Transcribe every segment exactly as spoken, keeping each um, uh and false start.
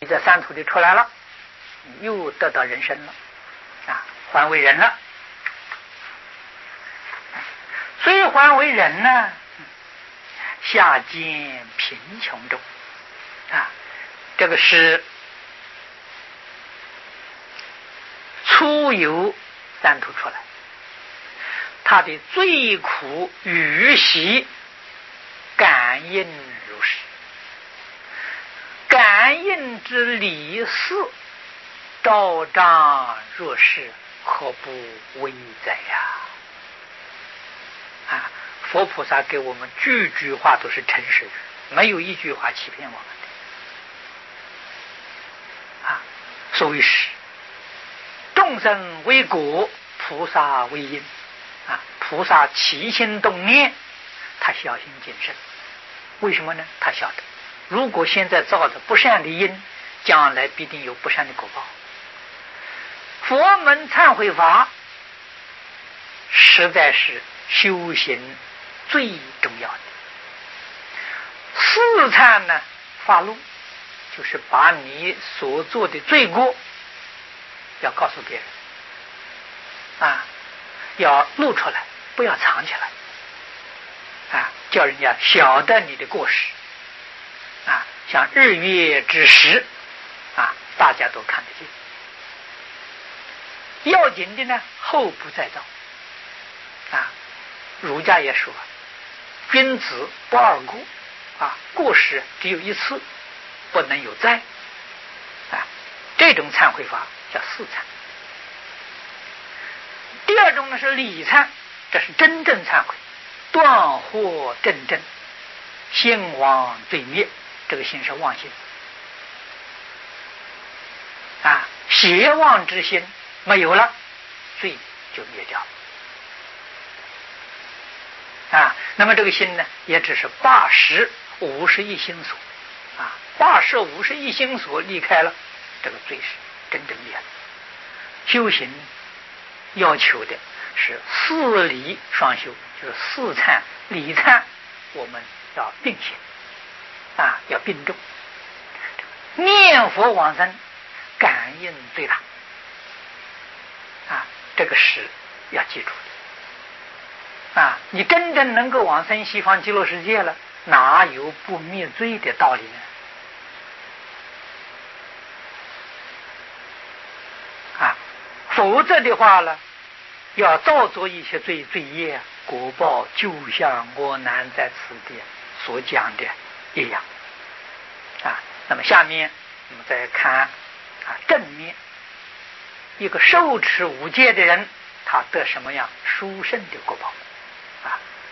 在三途里出来了，又得到人生了，啊，还为人了。所以还为人呢，下见贫穷中，啊，这个是初由三途出来，他的最苦与喜感应如是，感应之理事，昭彰若是，何不为哉呀？啊，佛菩萨给我们句句话都是诚实语，没有一句话欺骗我们的。啊，所谓是众生为果，菩萨为因。啊，菩萨起心动念，他小心谨慎。为什么呢？他晓得，如果现在造的不善的因，将来必定有不善的果报。佛门忏悔法实在是修行最重要的。四忏呢，发露，就是把你所做的罪过要告诉别人，啊，要露出来，不要藏起来，啊，叫人家晓得你的过失，啊，像日月之时，啊，大家都看得见。要紧的呢，后不再造。啊，儒家也说，君子不二过，啊，过失只有一次，不能有再。啊，这种忏悔法叫四忏。第二种呢是理忏，这是真正忏悔，断惑正正，心亡罪灭。这个心是妄心，啊，邪妄之心没有了，罪就灭掉了。啊，那么这个心呢，也只是八十五十一心所，啊，八十五十一心所离开了，这个罪是真正灭了。修行要求的是四理双修，就是四忏理忏，我们要并行，啊，要并重。念佛往生，感应最大，啊，这个是要记住的。啊，你真正能够往生西方极乐世界了，哪有不灭罪的道理呢？啊，否则的话呢，要造作一些罪罪业，果报就像我南在此地所讲的一样。啊，那么下面我们再看啊正面，一个受持五戒的人，他得什么样殊胜的果报？啊，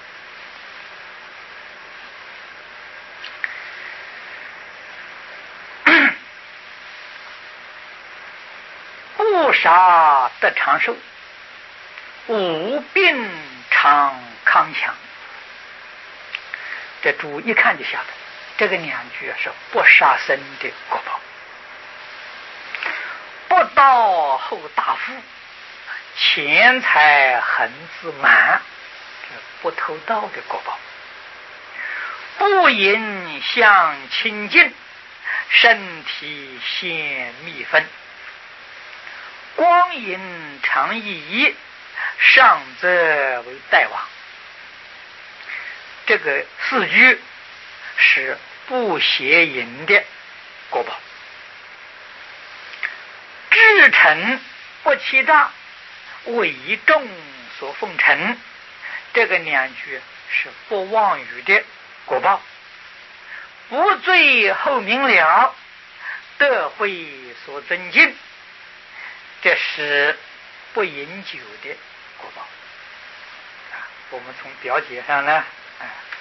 不杀得长寿，无病常康强。这主一看就晓得，这个两句是不杀生的果报。不道后大富，钱财恒自满，这不偷盗的果报。不饮相清净，身体现密分。光阴常以上则为大王。这个四句是不邪淫的果报。至诚不欺诈，为众所奉承，这个两句是不妄语的果报。不醉后明了，德慧所尊敬，这是不饮酒的果报。啊，我们从表解上呢，啊，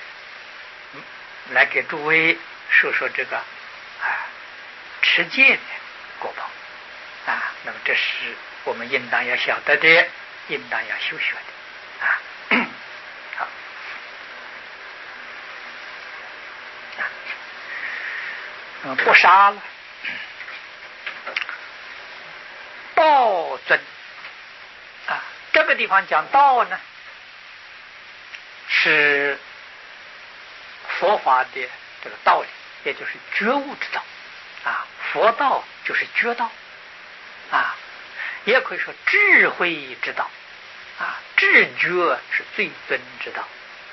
来给诸位说说这个啊持戒的果报。啊，那么这是我们应当要晓得的，应当要修学的。啊，好，啊，那么不杀了，道尊啊，这个地方讲道呢，是佛法的这个道理，也就是觉悟之道啊， 佛道就是觉道啊，也可以说智慧之道啊，智觉是最尊之道。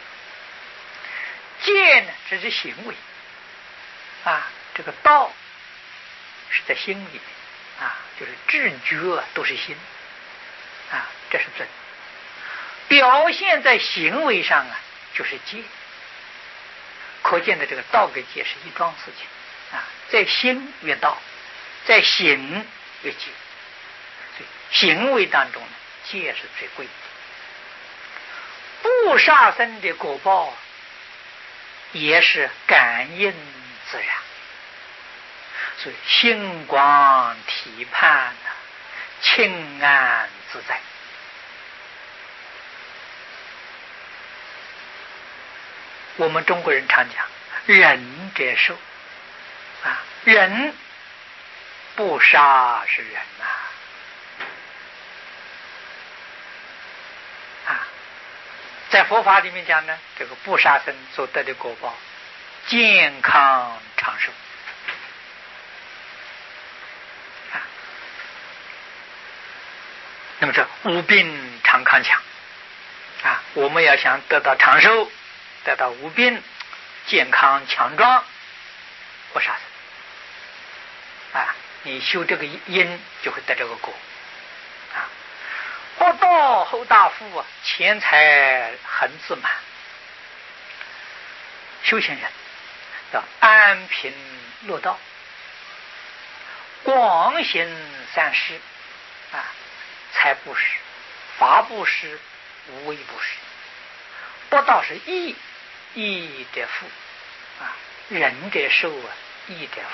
戒呢，这是行为啊，这个道是在心里面啊，就是智觉都是心啊，这是尊。表现在行为上啊，就是戒。可见的这个道跟戒是一桩事情啊，在心越道，在行越戒，所以行为当中呢，戒是最贵的。不杀生的果报也是感应自然，所以心光体判呢，清安自在。我们中国人常讲忍者寿啊，忍不杀是忍呐 啊, 啊，在佛法里面讲呢，这个不杀生所得的果报，健康长寿啊。那么这无病常康强啊，我们要想得到长寿，得到无病、健康强壮，不杀生啊！你修这个因，就会得这个果啊！不道后大富啊，钱财恒自满。修行人要安贫乐道，广行善事啊，财布施、法布施、无为布施。不道是义。义者富啊，仁者寿啊，义者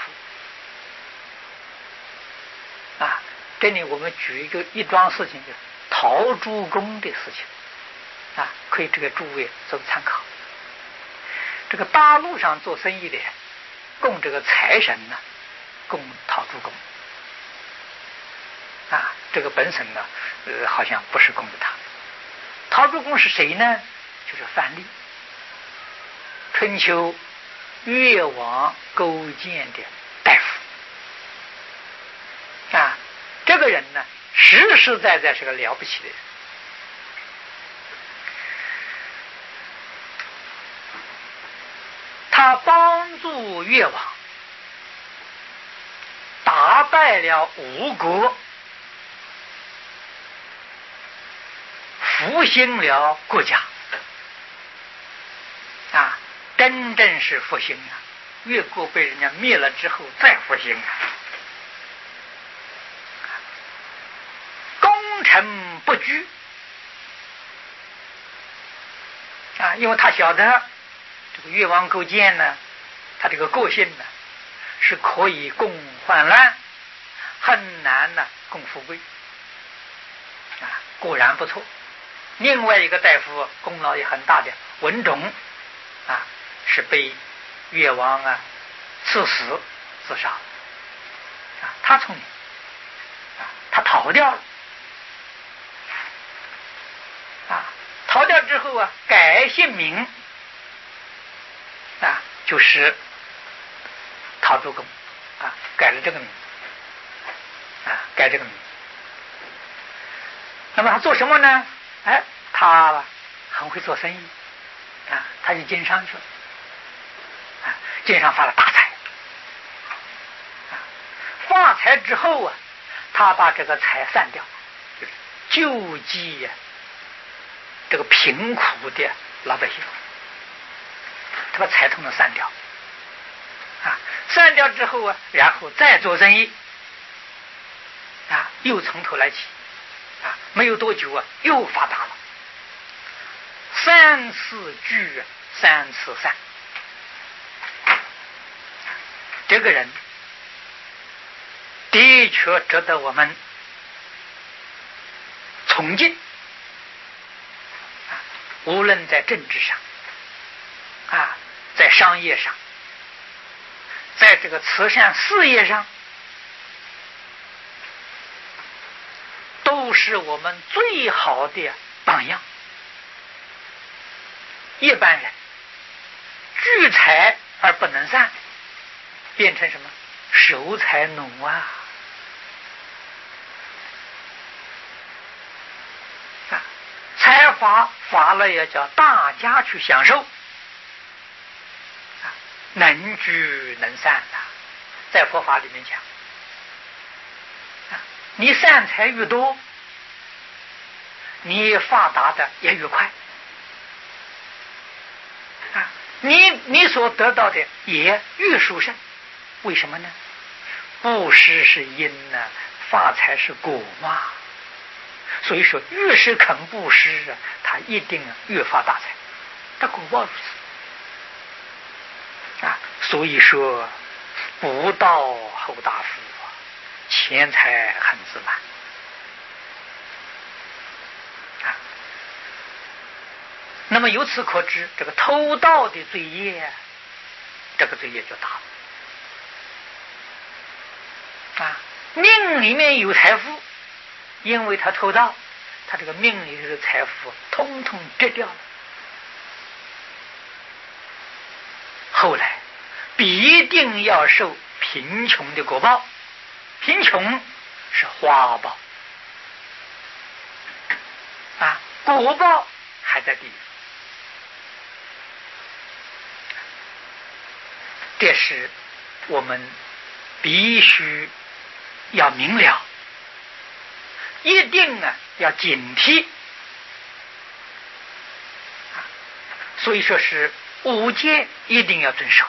富啊。这里我们举一个一桩事情，就是陶朱公的事情啊，可以这个诸位做参考。这个大陆上做生意的人供这个财神呢，供陶朱公啊，这个本身呢，呃，好像不是供的他。陶朱公是谁呢？就是范蠡。春秋越王勾践的大夫啊，这个人呢，实实在在是个了不起的人。他帮助越王打败了吴国，复兴了国家啊。真正是复兴啊！越国被人家灭了之后再复兴啊！攻城不居啊，因为他晓得这个越王勾践呢，他这个个性呢是可以共患难，很难呢共富贵啊，果然不错。另外一个大夫功劳也很大的文种啊，是被越王啊刺死自杀啊，他聪明啊，他逃掉了啊，逃掉之后啊，改姓名啊，就是陶朱公啊，改了这个名字啊，改这个名字。那么他做什么呢？哎，他很会做生意啊，他就经商去了。经商发了大财啊！发财之后啊，他把这个财散掉，就是救济呀、啊、这个贫苦的老百姓，他把财统统散掉啊！散掉之后啊，然后再做生意啊，又从头来起啊！没有多久啊，又发达了，三次聚，三次散。这个人的确值得我们崇敬啊！无论在政治上啊，在商业上，在这个慈善事业上，都是我们最好的榜样。一般人聚财而不能散，变成什么？ 守财奴啊！啊，财法法了也叫大家去享受，啊，能聚能散啊，在佛法里面讲，啊，你善财越多，你发达的也越快。你你所得到的也越殊胜，为什么呢？布施是因呢、啊，发财是果嘛。所以说，越是肯布施啊，他一定越发大财，他果报如此啊。所以说，不到后大富啊，钱财很自满。那么由此可知，这个偷盗的罪业，这个罪业就大了啊！命里面有财富，因为他偷盗，他这个命里的财富通通折掉了。后来必定要受贫穷的果报，贫穷是花报啊，果报还在地狱。这是我们必须要明了，一定啊要警惕。所以说是五戒一定要遵守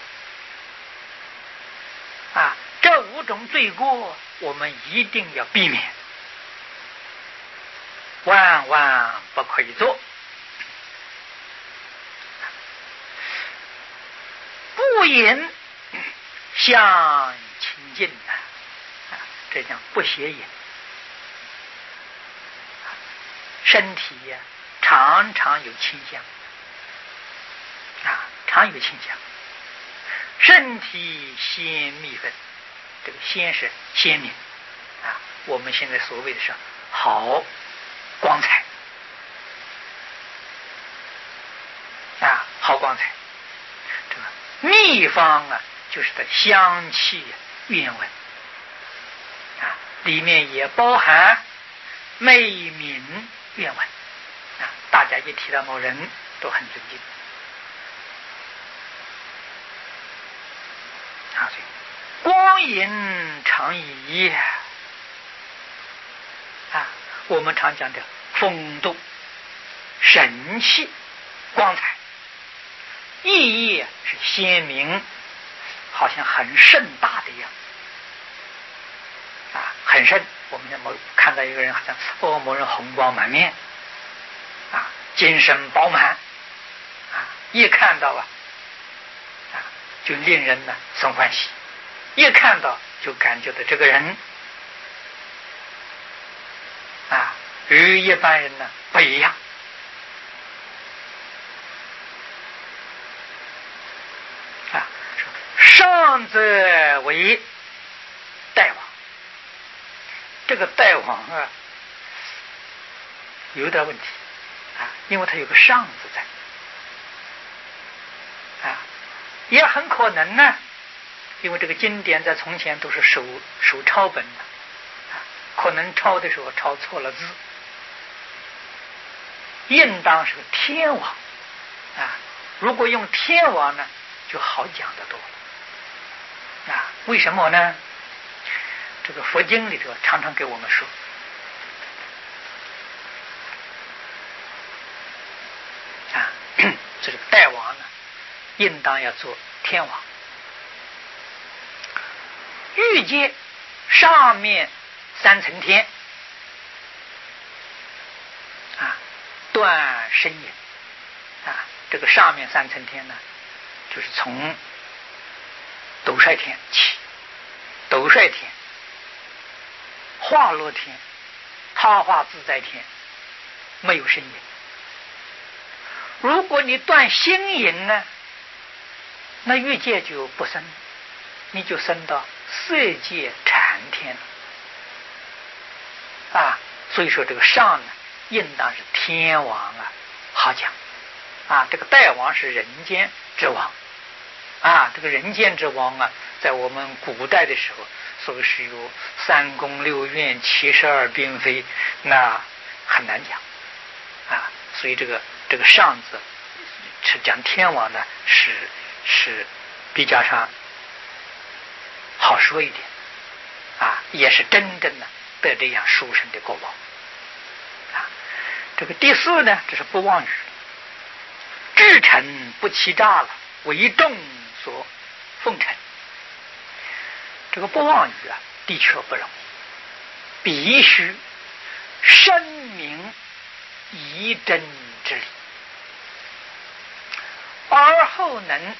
啊，这五种罪过我们一定要避免，万万不可以做。不饮相清净啊，这叫不邪淫。身体呀、啊，常常有清香啊，常有清香。身体鲜蜜粉，这个鲜是鲜明啊，我们现在所谓的是好光彩啊，好光彩。这个秘方啊，就是的香气韵味啊，里面也包含美名韵味啊，大家一提到某人都很尊敬啊，所以光阴常移啊，我们常讲的风度、神气、光彩。意义是鲜明，好像很盛大的样子啊，很盛。我们某看到一个人，好像哦，某人红光满面啊，精神饱满啊，一看到啊啊，就令人呢生欢喜，一看到就感觉到这个人啊，与一般人呢不一样。上则为大王，这个大王啊有点问题啊，因为他有个上字在啊，也很可能呢，因为这个经典在从前都是手手抄本的啊，可能抄的时候抄错了字，应当是个天王啊，如果用天王呢，就好讲得多了。啊，为什么呢？这个佛经里头常常给我们说，啊，这个大王呢，应当要做天王。欲界上面三层天，啊，断身也，啊，这个上面三层天呢，就是从斗率天起，斗率天、化乐天、他化自在天没有身影。如果你断心淫呢，那欲界就不生，你就升到色界禅天了啊。所以说这个上呢，应当是天王啊，好讲啊。这个大王是人间之王啊，这个人间之王啊，在我们古代的时候，说是有三宫六院七十二嫔妃，那很难讲啊。所以这个这个上字是讲天王呢，是是比较上好说一点啊，也是真正的得这样殊胜的果报啊。这个第四呢，这是不妄语，至诚不欺诈了，为众所奉承。这个不妄语啊，的确不容易，必须深明仪真之理，而后能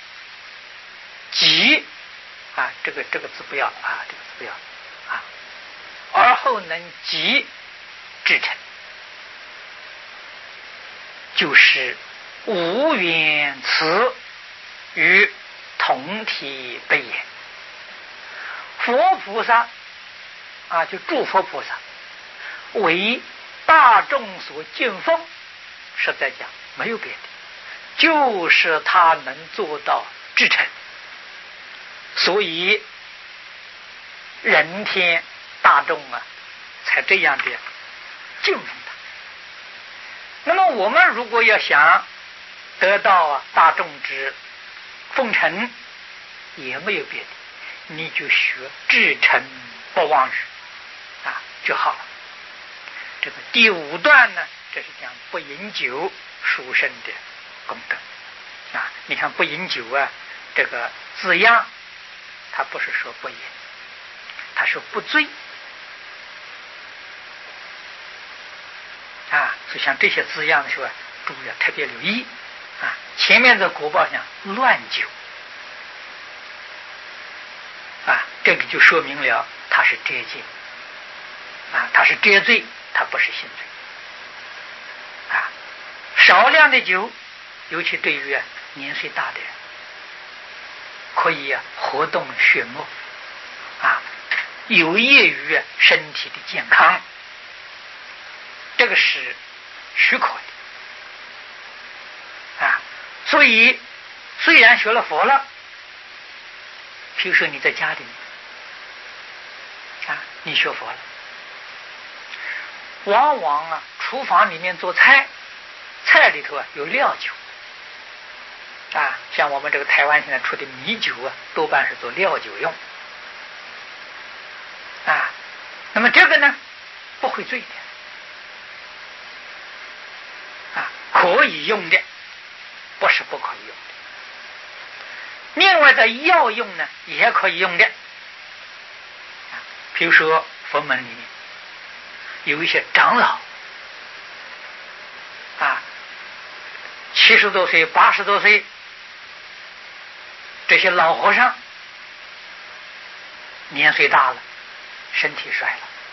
即啊，这个这个字不要啊，这个字不要啊，而后能即至诚，就是无缘慈与同体悲言。佛菩萨啊，就诸佛菩萨为大众所敬奉，实在讲没有别的，就是他能做到至诚，所以人天大众啊才这样的敬奉他。那么我们如果要想得到啊大众之奉承，也没有别的，你就学至诚不妄语啊就好了。这个第五段呢，这是讲不饮酒殊胜的功德啊。你看不饮酒啊，这个字样，他不是说不饮，他说不醉啊。所以像这些字样的时候，注意要特别留意啊。前面的国报讲乱酒啊，这个就说明了他是遮戒啊，他是遮罪，他不是信罪啊。少量的酒，尤其对于、啊、年岁大的人，可以、啊、活动血脉啊，有益于、啊、身体的健康，这个是许可的啊。所以虽然学了佛了，譬如说你在家里啊，你学佛了，往往啊厨房里面做菜，菜里头啊有料酒啊，像我们这个台湾现在出的米酒啊，多半是做料酒用啊。那么这个呢不会醉的啊，可以用的，不是不可以用的。另外在药用呢也可以用的，比如说佛门里面有一些长老啊，七十多岁八十多岁，这些老和尚年岁大了，身体衰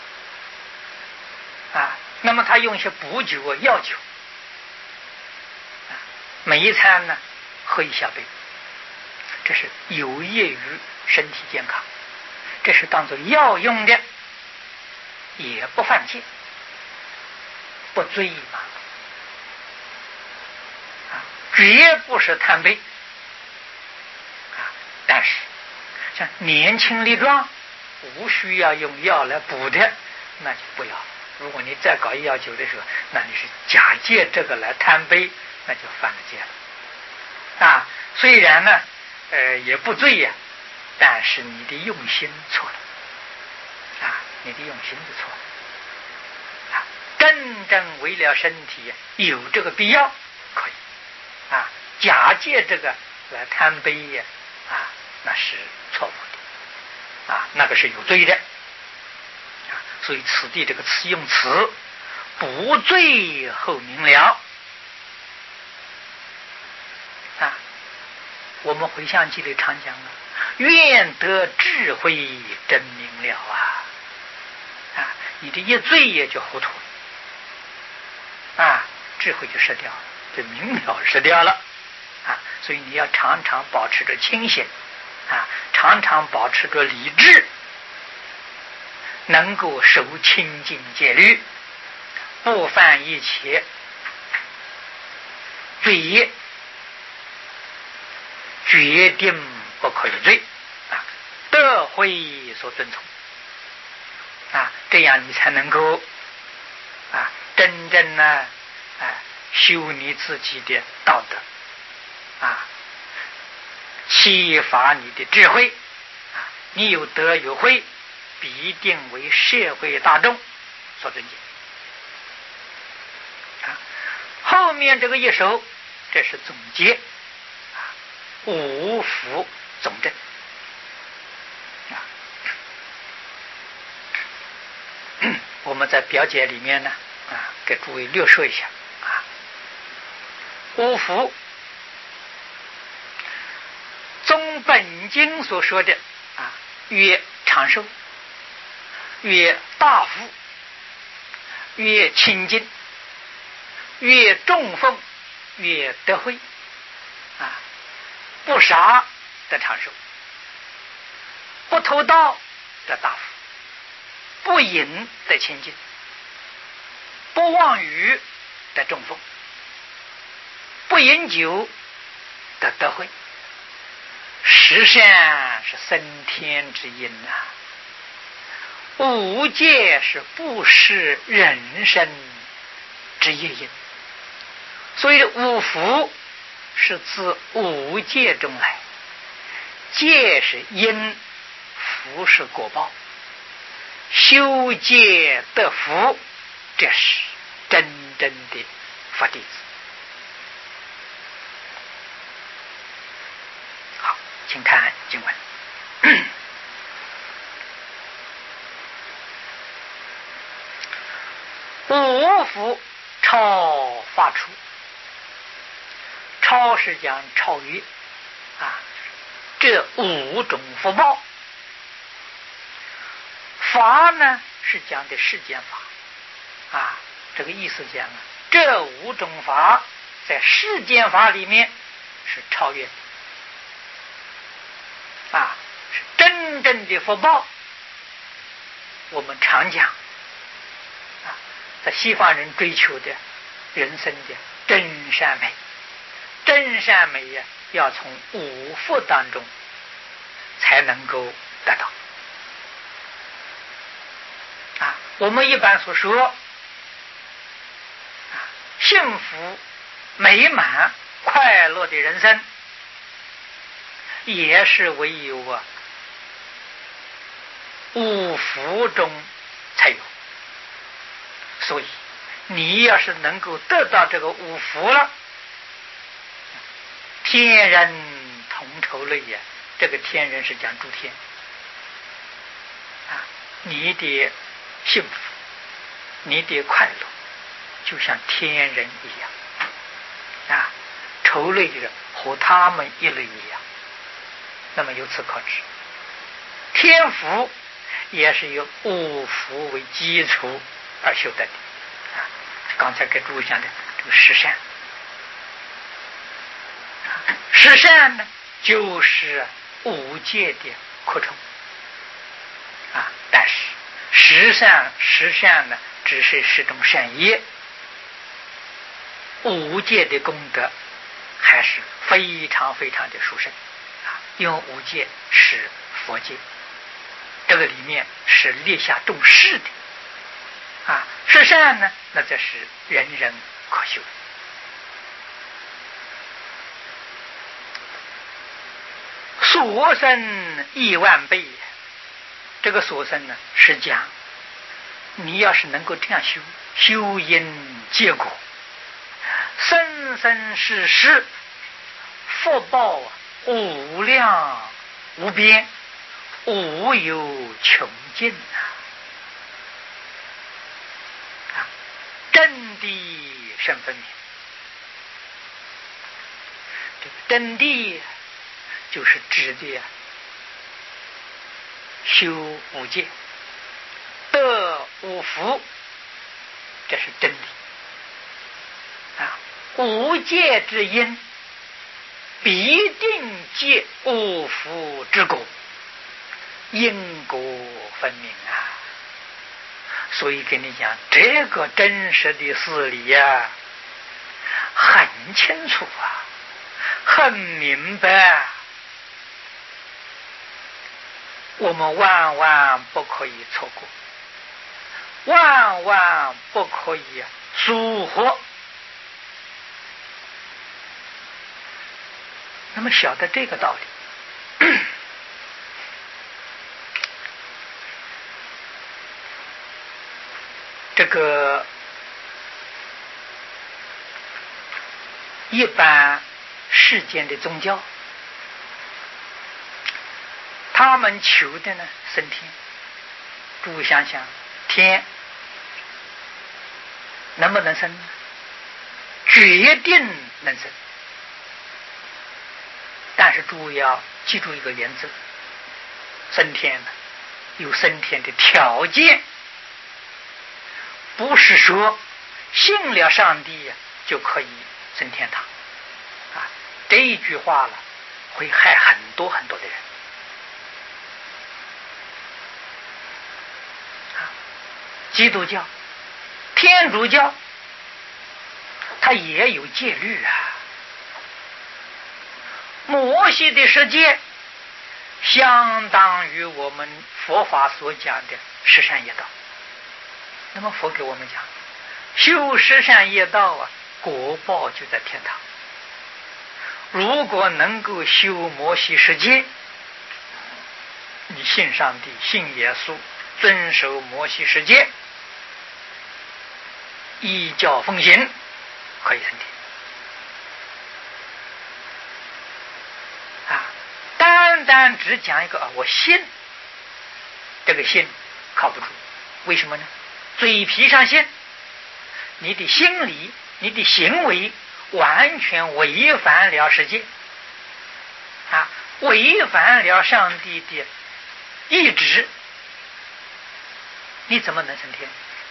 了啊，那么他用一些补酒啊药酒啊，每一餐呢喝一小杯，这是有益于身体健康，这是当作药用的，也不犯戒，不醉嘛啊，绝不是贪杯啊。但是像年轻力壮，无需要用药来补的，那就不要了。如果你再搞药酒的时候，那你是假借这个来贪杯，那就犯了戒了啊。虽然呢呃，也不醉呀、啊，但是你的用心错了啊，你的用心就错了啊。真正为了身体有这个必要，可以啊，假借这个来贪杯呀啊，那是错误的啊，那个是有罪的啊。所以此地这个词用词不醉后明了啊。我们回向记里常讲了，愿得智慧真明了啊！啊，你这一醉也就糊涂了啊，智慧就失掉了，这明了失掉了啊！所以你要常常保持着清醒啊，常常保持着理智，能够守清净戒律，不犯一切罪业，绝决定不可以罪啊，德慧所遵从啊，这样你才能够啊真正呢啊修你自己的道德啊，启发你的智慧啊，你有德有慧，必定为社会大众所尊敬啊。后面这个一首，这是总结啊，五福总证啊。我们在表解里面呢啊，给诸位略说一下啊。五福，宗本经所说的啊，曰长寿，曰大福，曰清净，曰众奉，曰德慧啊，不杀得长寿，不偷盗得大福，不淫得清净，不妄语得众奉，不饮酒得德慧。十善是升天之因啊，五戒是布施人生之业因，所以五福是自五戒中来，戒是因，福是果报，修戒得福，这是真正的佛弟子。好，请看经文。五福超发出，超是讲超越啊，这五种福报。法呢是讲的世间法啊，这个意思讲啊，这五种法在世间法里面是超越的啊，是真正的福报。我们常讲啊，在西方人追求的人生的真善美，真善美呀，要从五福当中才能够得到啊。我们一般所说啊，幸福美满快乐的人生，也是唯有啊五福中才有。所以你要是能够得到这个五福了，天人同酬类呀，这个天人是讲诸天啊，你的幸福你的快乐就像天人一样啊，酬类的和他们一类一样。那么由此可知，天福也是由五福为基础而修得的啊。刚才给诸位讲的这个十善，十善呢就是五戒的扩充啊，但是十善十善呢只是十种善业，五戒的功德还是非常非常的殊胜啊，因为五戒是佛戒，这个里面是列下重视的啊。十善呢，那这是人人可修。所生亿万倍，这个所生呢是讲你要是能够这样修，修因结果，生生世世福报无量无边，无有穷尽啊！啊，真谛甚分明。这个真谛就是指的修五戒、得五福，这是真理啊！五戒之因，必定结五福之果，因果分明啊！所以跟你讲，这个真实的事理呀、啊，很清楚啊，很明白啊。 我们万万不可以错过，万万不可以疏忽。那么晓得这个道理，这个一般世间的宗教，他们求的呢升天。诸位想想，天能不能升呢？决定能升。但是诸位要记住一个原则，升天呢有升天的条件，不是说信了上帝就可以升天堂啊！这一句话了会害很多很多的人啊！基督教、天主教，它也有戒律啊。摩西的十诫相当于我们佛法所讲的十善业道。那么佛给我们讲，修十善业道啊，果报就在天堂。如果能够修摩西十诫，你信上帝、信耶稣，遵守摩西十诫，依教奉行，可以升天。单单只讲一个啊，我信，这个信靠不住。为什么呢？嘴皮上信，你的心理、你的行为完全违反了十诫啊，违反了上帝的意志，你怎么能升天？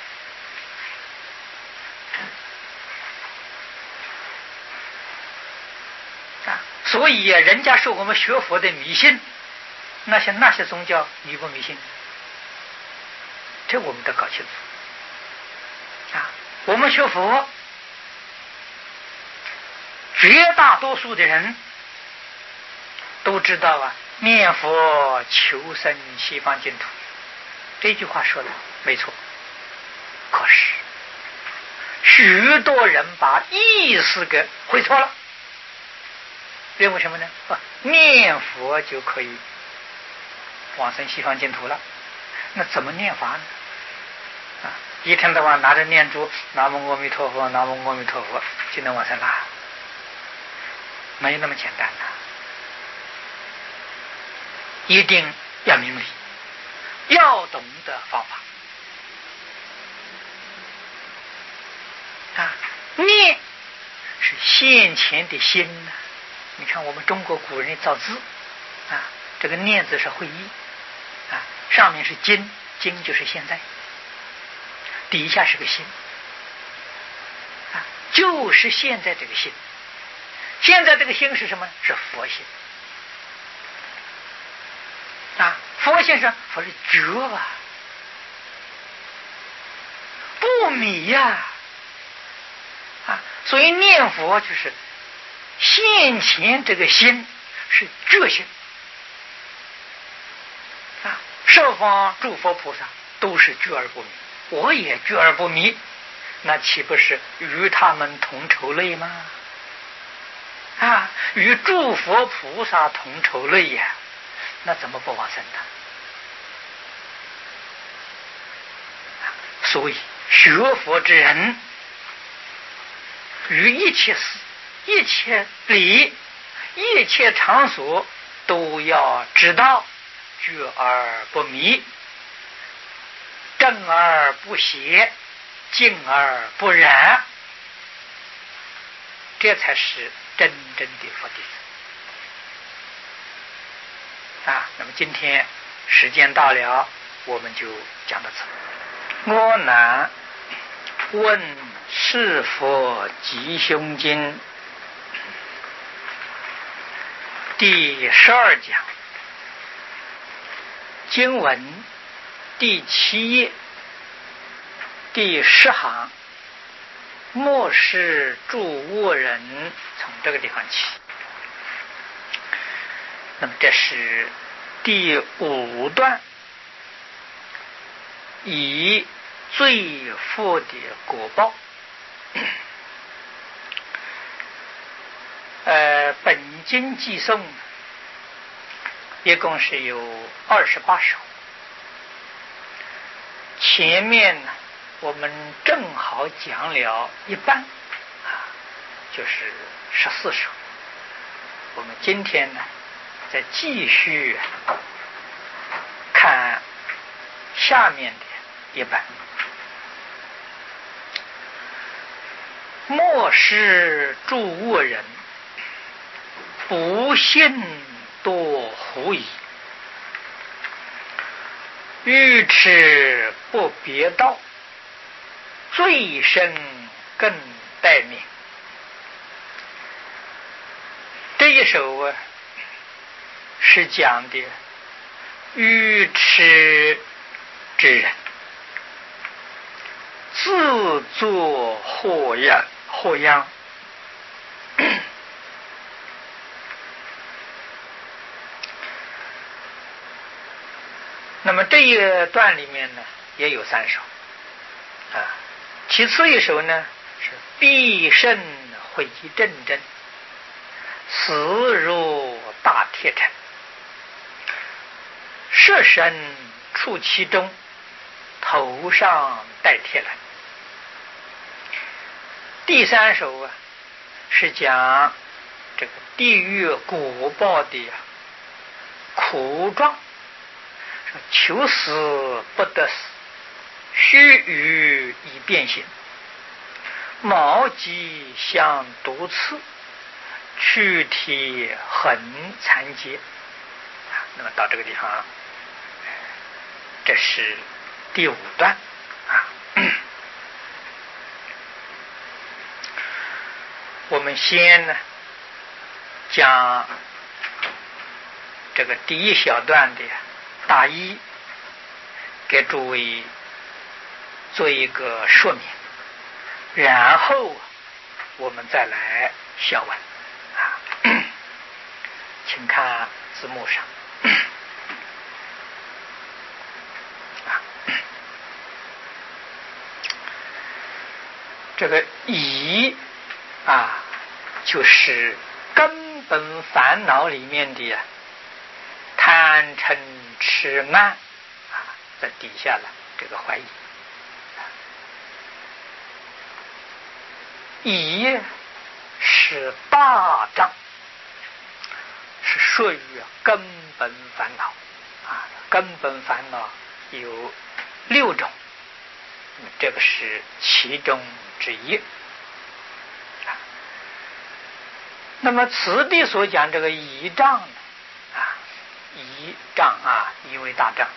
所以啊，人家说我们学佛的迷信，那些那些宗教迷不迷信？这我们得搞清楚啊！我们学佛，绝大多数的人都知道啊，念佛求生西方净土，这句话说的没错。可是许多人把意思给会错了。认为什么呢？啊，念佛就可以往生西方净土了。那怎么念法呢？啊，一天到晚拿着念珠，南无阿弥陀佛，南无阿弥陀佛，就能往生啦？没那么简单的，一定要明理，要懂得方法。啊，念是现前的心呢。你看我们中国古人造字啊，这个念字是会意啊，上面是今，今就是现在，底下是个心啊，就是现在这个心。现在这个心是什么？是佛心啊，佛心是佛是觉啊，不迷呀 啊, 啊，所以念佛就是现前这个心是觉心啊，十方诸佛菩萨都是觉而不迷，我也觉而不迷，那岂不是与他们同愁类吗？啊，与诸佛菩萨同愁类呀，那怎么不往生呢？所以学佛之人，于一切事、一切理、一切场所都要知道觉而不迷，正而不邪，静而不染，这才是真正的佛弟子啊。那么今天时间到了，我们就讲到此。我乃问是佛吉凶经第十二讲，经文第七页第十行，末世诸恶人，从这个地方起。那么这是第五段以罪负的果报。呃，本经寄颂一共是有二十八首，前面呢我们正好讲了一半啊，就是十四首。我们今天呢再继续看下面的一半。莫使诸恶人，不信多狐疑，愚痴不别道，罪深更待命。这一首啊，是讲的愚痴之人自作祸殃祸殃。那么这一段里面呢，也有三首啊。其次一首呢是必胜回正真，死如大铁城，舍身处其中，头上戴铁篮。第三首啊，是讲这个地狱果报的苦状，说求死不得死，须臾以变形，毛棘相毒刺，躯体很残疾。那么到这个地方，这是第五段啊。我们先呢讲这个第一小段的大意，给诸位做一个说明，然后我们再来小文啊。请看字幕上这个疑啊，就是根本烦恼里面的贪嗔痴慢啊，在底下了这个怀疑。疑是大障，是属于根本烦恼啊。根本烦恼有六种，这个是其中之一。那么此地所讲这个疑障呢，啊，疑障啊，疑为大障，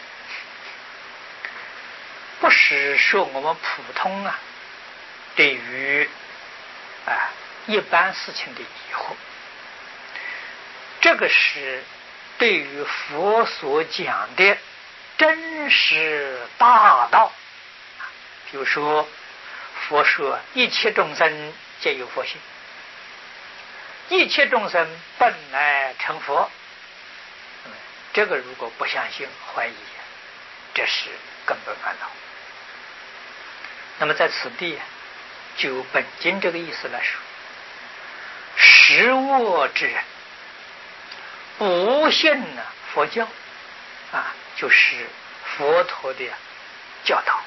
不是说我们普通啊对于啊一般事情的疑惑，这个是对于佛所讲的真实大道。比如说佛说一切众生皆有佛性，一切众生本来成佛，这个如果不相信怀疑，这是根本烦恼。那么在此地就本经这个意思来说，识恶之人不信呢佛教啊，就是佛陀的教导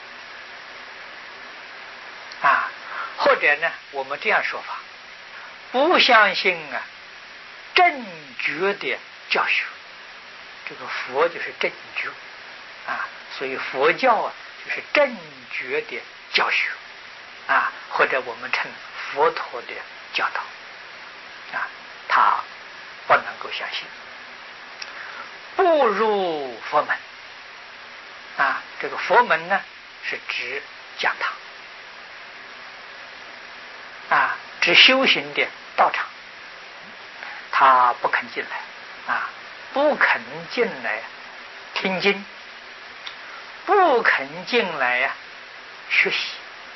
啊，或者呢我们这样说法，不相信啊正觉的教学。这个佛就是正觉啊，所以佛教啊就是正觉的教学啊，或者我们称佛陀的教导啊，他不能够相信，不入佛门啊。这个佛门呢是指讲堂啊，指修行的道场，他不肯进来啊，不肯进来听经，不肯进来呀、啊、学习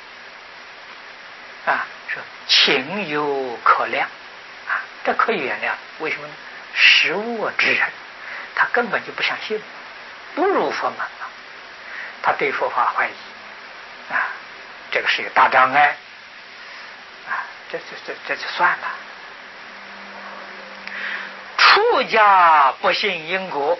啊，说情有可谅啊，这可以原谅。为什么呢？识恶之人，他根本就不相信，不入佛门了，他对佛法怀疑啊，这个是有大障碍啊，这这这这就算了。出家不信因果，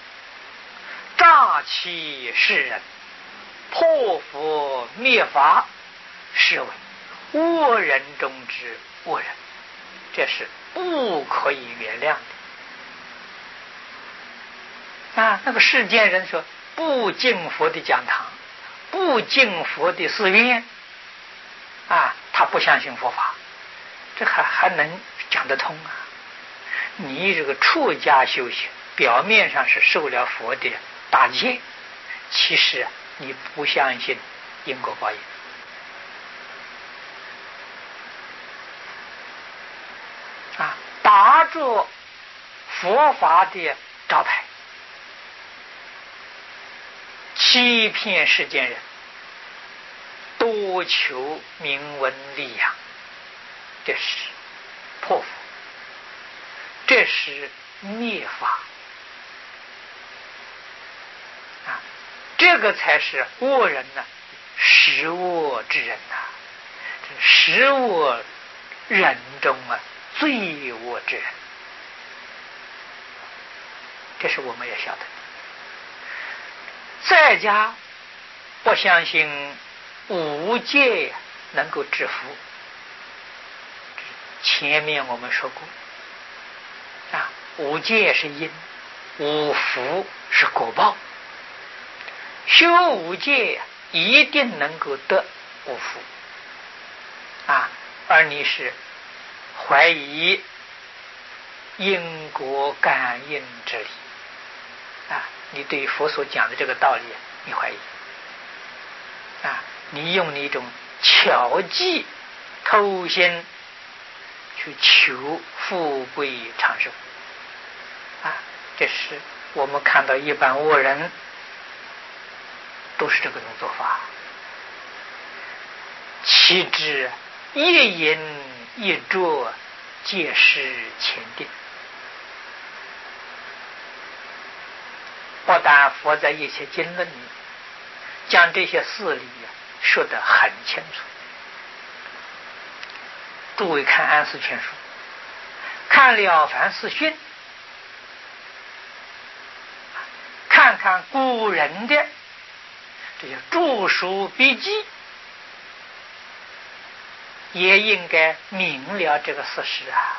诈欺世人，破佛灭法，是为恶人中之恶人，这是不可以原谅的啊！那个世间人说不进佛的讲堂，不进佛的寺院啊，他不相信佛法，这还还能讲得通啊？你这个出家修行，表面上是受了佛的大戒，其实你不相信因果报应啊，打着佛法的招牌，欺骗世间人，多求名闻利养，这是破佛，这是灭法啊！这个才是恶人呢，十恶之人呐、啊，这十恶人中啊最恶之人，这是我们也晓得。在家不相信五戒能够制服，前面我们说过啊，五戒是因，五福是果报。修五戒一定能够得五福啊，而你是怀疑因果感应之理啊，你对佛所讲的这个道理你怀疑啊，你用你一种巧计偷心去求富贵长寿啊，这是我们看到一般恶人都是这个种做法，其之一饮一啄，皆是前定。不但佛在一些经论里将这些事理说得很清楚，诸位看安世全书，看了凡四训，看看古人的这些著书笔记，也应该明了这个事实啊。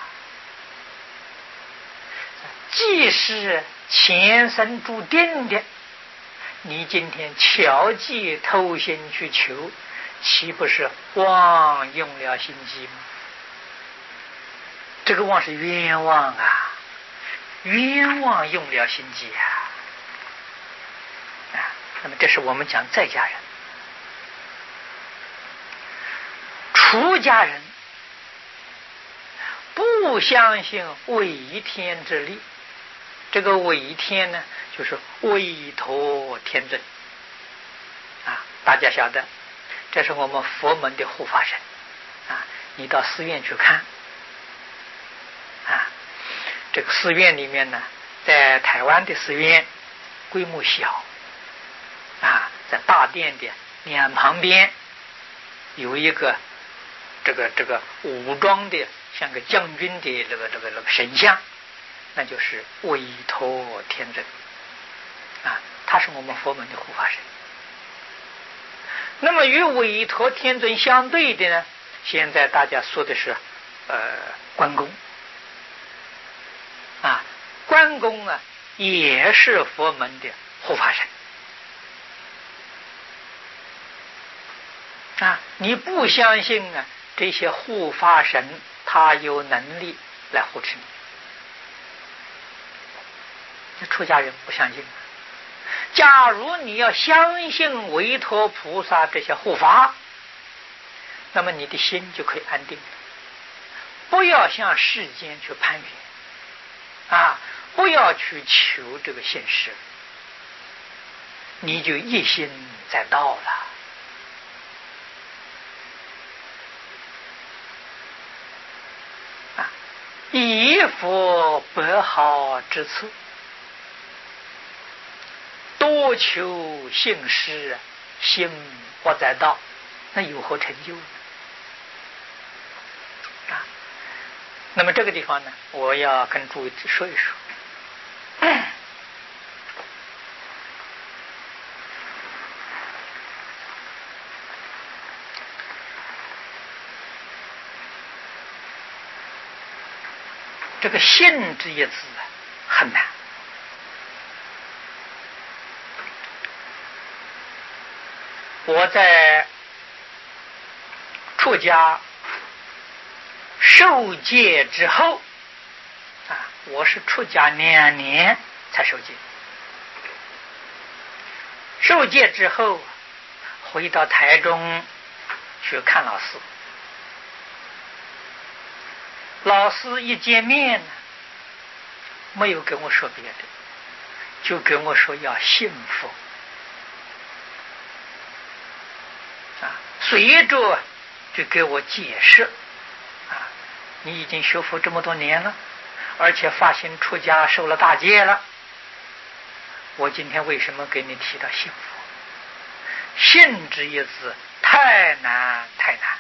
既是前生注定的，你今天巧计偷心去求，岂不是妄用了心机吗？这个妄是冤枉啊，冤枉用了心机啊！啊，那么这是我们讲在家人。出家人不相信违天之力，这个违天呢，就是委托天尊啊。大家晓得，这是我们佛门的护法神啊。你到寺院去看啊，这个寺院里面呢，在台湾的寺院规模小啊，在大殿的两旁边有一个这个这个武装的像个将军的这个这个这个神像，那就是委托天尊啊，他是我们佛门的护法神。那么与委托天尊相对的呢，现在大家说的是呃关公啊，关公啊也是佛门的护法神啊。你不相信啊，这些护法神他有能力来护持你，那出家人不相信。假如你要相信维陀菩萨这些护法，那么你的心就可以安定，不要向世间去攀缘啊，不要去求这个现实，你就一心在道了啊。以佛百好之处我求信师，心不在道，那有何成就呢？啊，那么这个地方呢，我要跟诸位说一说。这个信这一字很难。我在出家受戒之后啊，我是出家两年才受戒。受戒之后，回到台中去看老师。老师一见面呢，没有跟我说别的，就跟我说要信佛啊，随着就给我解释啊，你已经学佛这么多年了，而且发心出家受了大戒了，我今天为什么给你提到信佛？信之一字太难太难。